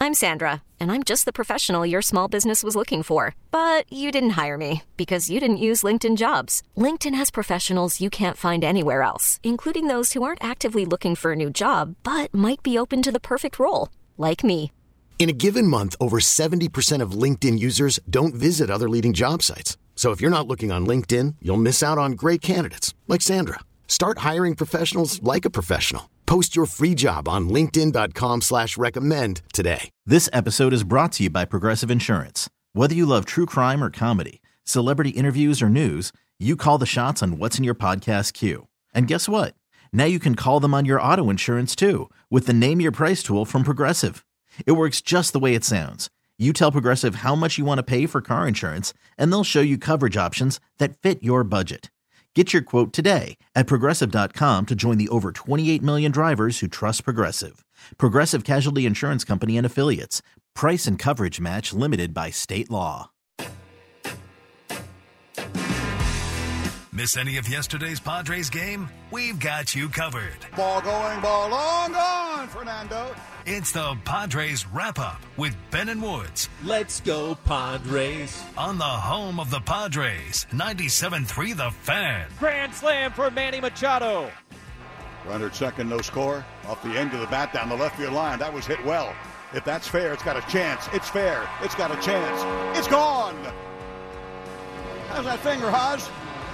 I'm Sandra, and I'm just the professional your small business was looking for. But you didn't hire me because you didn't use LinkedIn Jobs. LinkedIn has professionals you can't find anywhere else, including those who aren't actively looking for a new job, but might be open to the perfect role, like me. In a given month, over 70% of LinkedIn users don't visit other leading job sites. So if you're not looking on LinkedIn, you'll miss out on great candidates like Sandra. Start hiring professionals like a professional. Post your free job on linkedin.com/recommend today. This episode is brought to you by Progressive Insurance. Whether you love true crime or comedy, celebrity interviews or news, you call the shots on what's in your podcast queue. And guess what? Now you can call them on your auto insurance too with the Name Your Price tool from Progressive. It works just the way it sounds. You tell Progressive how much you want to pay for car insurance, and they'll show you coverage options that fit your budget. Get your quote today at Progressive.com to join the over 28 million drivers who trust Progressive. Progressive Casualty Insurance Company and Affiliates. Price and coverage match limited by state law. Miss any of yesterday's Padres game? We've got you covered. Ball going, ball long gone, Fernando. It's the Padres Wrap-Up with Ben and Woods. Let's go, Padres. On the home of the Padres, 97.3 The Fan. Grand slam for Manny Machado. Runner at second, no score. Off the end of the bat down the left field line. That was hit well. If that's fair, it's got a chance. It's fair. It's got a chance. It's gone. How's that finger, Haas?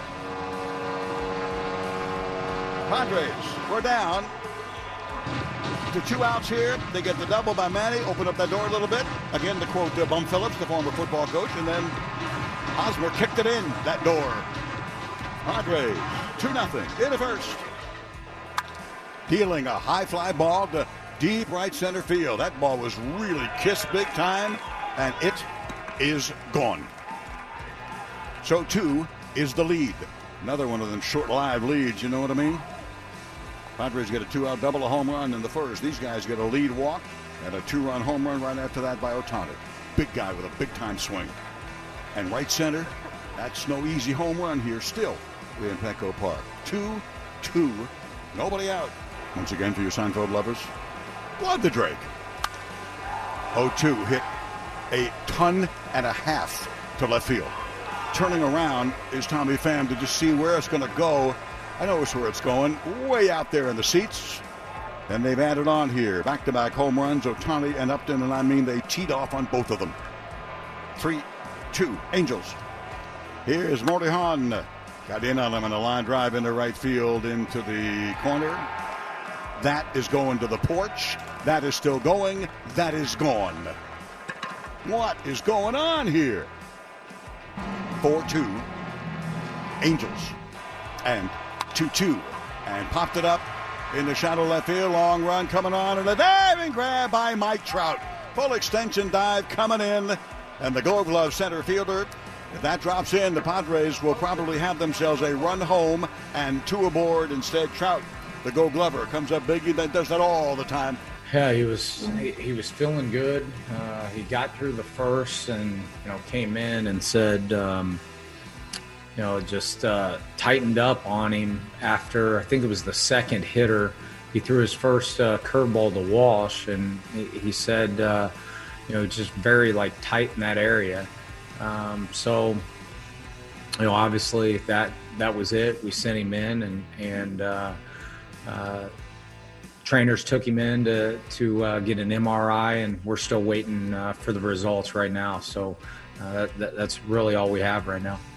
Padres, we're down to 2 outs here. They get the double by Manny, open up that door a little bit. Again, to quote Bum Phillips, the former football coach, and then Hosmer kicked it in that door. Padres, 2-0 in the first. Dealing a high fly ball to deep right center field. That ball was really kissed big time, and it is gone. So 2 is the lead. Another one of them short-lived leads, you know what I mean? Padres get a 2-out double, a home run in the first. These guys get a lead walk and a 2-run home run right after that by Ohtani. Big guy with a big-time swing. And right center, that's no easy home run here still in Petco Park. 2-2, nobody out. Once again for you Seinfeld lovers, Blood the Drake. 0-2 hit a ton and a half to left field. Turning around is Tommy Pham to just see where it's going to go. I know it's where it's going, way out there in the seats. And they've added on here, back-to-back home runs, Ohtani and Upton, and I mean they teed off on both of them. 3-2, Angels. Here's Morty Hahn. Got in on him in a line drive into right field into the corner. That is going to the porch. That is still going. That is gone. What is going on here? 4-2, Angels. And 2-2, and popped it up in the shallow left field. Long run coming on, and a diving grab by Mike Trout. Full extension dive coming in, and the Gold Glove center fielder. If that drops in, the Padres will probably have themselves a run home and 2 aboard. Instead, Trout, the Gold Glover, comes up big. He does that all the time. Yeah, he was feeling good. He got through the first, and came in and said, just tightened up on him after, I think it was the second hitter. He threw his first curveball to Walsh, and he said, just very tight in that area. Obviously that was it. We sent him in, and trainers took him in to get an MRI, and we're still waiting for the results right now. So that's really all we have right now.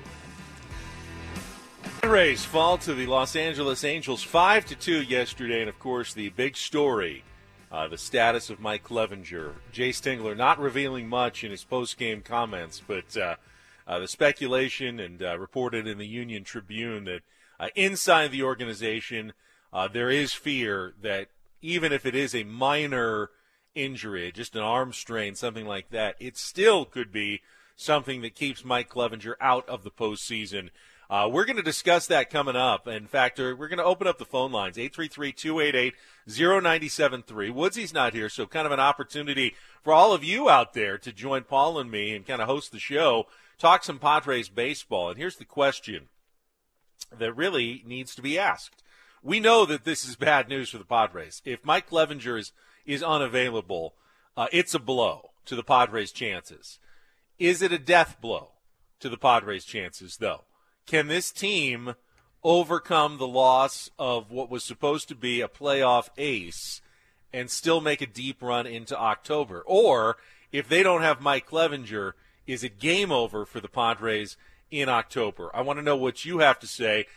Padres fall to the Los Angeles Angels 5-2 yesterday, and of course the big story, the status of Mike Clevinger. Jay Stingler not revealing much in his post-game comments, but the speculation and reported in the Union Tribune that inside the organization there is fear that even if it is a minor injury, just an arm strain, something like that, it still could be something that keeps Mike Clevinger out of the postseason. We're going to discuss that coming up. In fact, we're going to open up the phone lines, 833-288-0973. Woodsy's not here, so kind of an opportunity for all of you out there to join Paul and me and kind of host the show, talk some Padres baseball. And here's the question that really needs to be asked. We know that this is bad news for the Padres. If Mike Clevinger is unavailable, it's a blow to the Padres' chances. Is it a death blow to the Padres' chances, though? Can this team overcome the loss of what was supposed to be a playoff ace and still make a deep run into October? Or, if they don't have Mike Clevinger, is it game over for the Padres in October? I want to know what you have to say.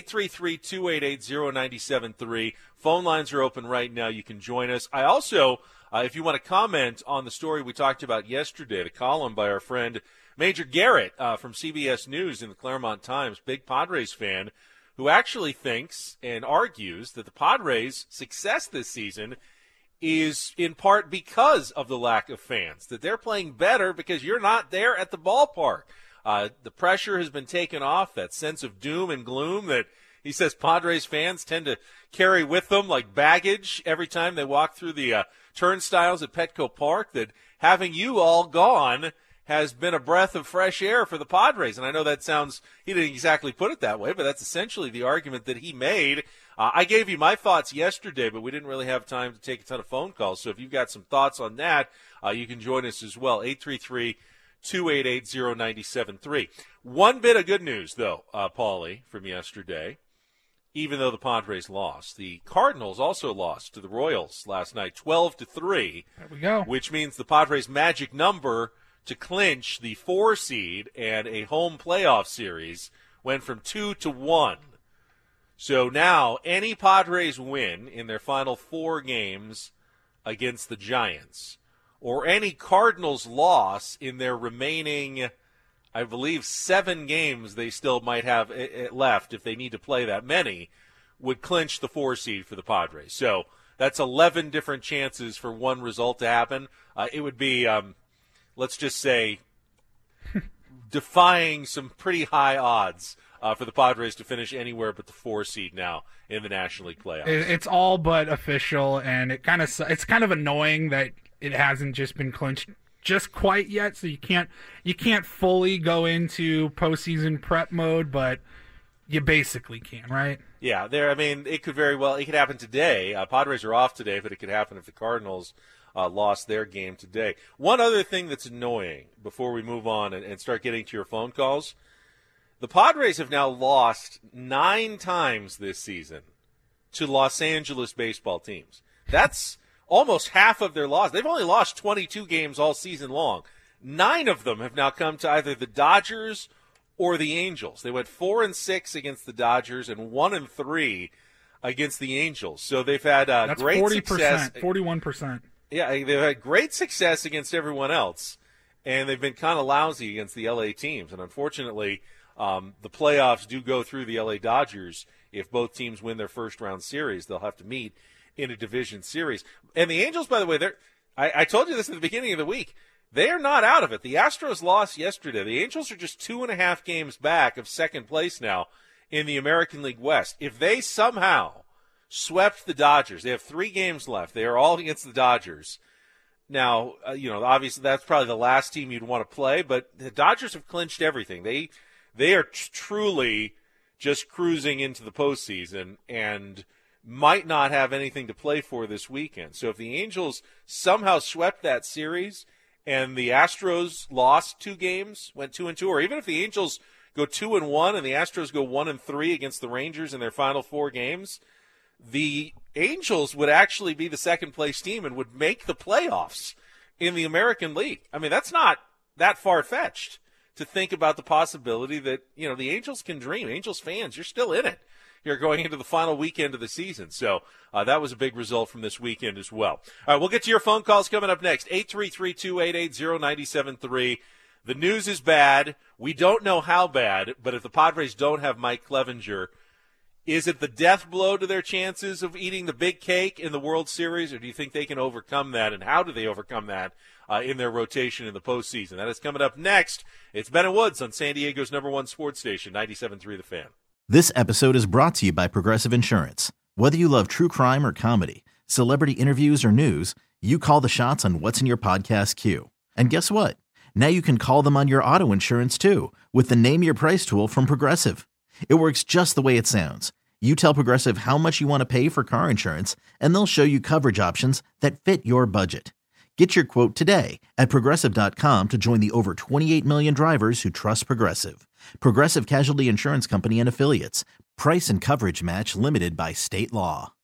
833-288-0973. Phone lines are open right now. You can join us. I also, if you want to comment on the story we talked about yesterday, the column by our friend Major Garrett from CBS News in the Claremont Times, big Padres fan, who actually thinks and argues that the Padres' success this season is in part because of the lack of fans, that they're playing better because you're not there at the ballpark. The pressure has been taken off, that sense of doom and gloom that he says Padres fans tend to carry with them like baggage every time they walk through the turnstiles at Petco Park, that having you all gone has been a breath of fresh air for the Padres. And I know that sounds, he didn't exactly put it that way, but that's essentially the argument that he made. I gave you my thoughts yesterday, but we didn't really have time to take a ton of phone calls. So if you've got some thoughts on that, you can join us as well. 833-288-0973. One bit of good news, though, Paulie, from yesterday. Even though the Padres lost, the Cardinals also lost to the Royals last night, 12-3. There we go. Which means the Padres' magic number to clinch the 4 seed and a home playoff series went from 2 to 1. So now any Padres win in their final 4 games against the Giants, or any Cardinals loss in their remaining, I believe, 7 games they still might have left if they need to play that many, would clinch the 4 seed for the Padres. So that's 11 different chances for one result to happen. It would be, let's just say, defying some pretty high odds for the Padres to finish anywhere but the 4 seed now in the National League playoffs. It's all but official, and it's kind of annoying that it hasn't just been clinched just quite yet. So you can't fully go into postseason prep mode, but you basically can, right? Yeah, it could happen today. Padres are off today, but it could happen if the Cardinals lost their game today. One other thing that's annoying before we move on and start getting to your phone calls, the Padres have now lost 9 times this season to Los Angeles baseball teams. That's almost half of their loss. They've only lost 22 games all season long. 9 of them have now come to either the Dodgers or the Angels. They went 4-6 against the Dodgers and 1-3 against the Angels. So they've had great 40%, success. 41%. Yeah, they've had great success against everyone else, and they've been kind of lousy against the L.A. teams. And unfortunately, the playoffs do go through the L.A. Dodgers. If both teams win their first-round series, they'll have to meet in a division series. And the Angels, by the way, I told you this at the beginning of the week, they are not out of it. The Astros lost yesterday. The Angels are just 2.5 games back of second place now in the American League West. If they somehow swept the Dodgers, they have 3 games left. They are all against the Dodgers. Now, obviously that's probably the last team you'd want to play, but the Dodgers have clinched everything. They are truly just cruising into the postseason and might not have anything to play for this weekend. So if the Angels somehow swept that series and the Astros lost 2 games, went 2-2, or even if the Angels go 2-1 and the Astros go 1-3 against the Rangers in their final 4 games, the Angels would actually be the second-place team and would make the playoffs in the American League. I mean, that's not that far-fetched to think about the possibility that, the Angels can dream. Angels fans, you're still in it. You're going into the final weekend of the season. So that was a big result from this weekend as well. All right, we'll get to your phone calls coming up next. 833-288-0973. The news is bad. We don't know how bad, but if the Padres don't have Mike Clevinger, is it the death blow to their chances of eating the big cake in the World Series, or do you think they can overcome that, and how do they overcome that in their rotation in the postseason? That is coming up next. It's Ben and Woods on San Diego's #1 sports station, 97.3 The Fan. This episode is brought to you by Progressive Insurance. Whether you love true crime or comedy, celebrity interviews or news, you call the shots on what's in your podcast queue. And guess what? Now you can call them on your auto insurance too with the Name Your Price tool from Progressive. It works just the way it sounds. You tell Progressive how much you want to pay for car insurance, and they'll show you coverage options that fit your budget. Get your quote today at Progressive.com to join the over 28 million drivers who trust Progressive. Progressive Casualty Insurance Company and Affiliates. Price and coverage match limited by state law.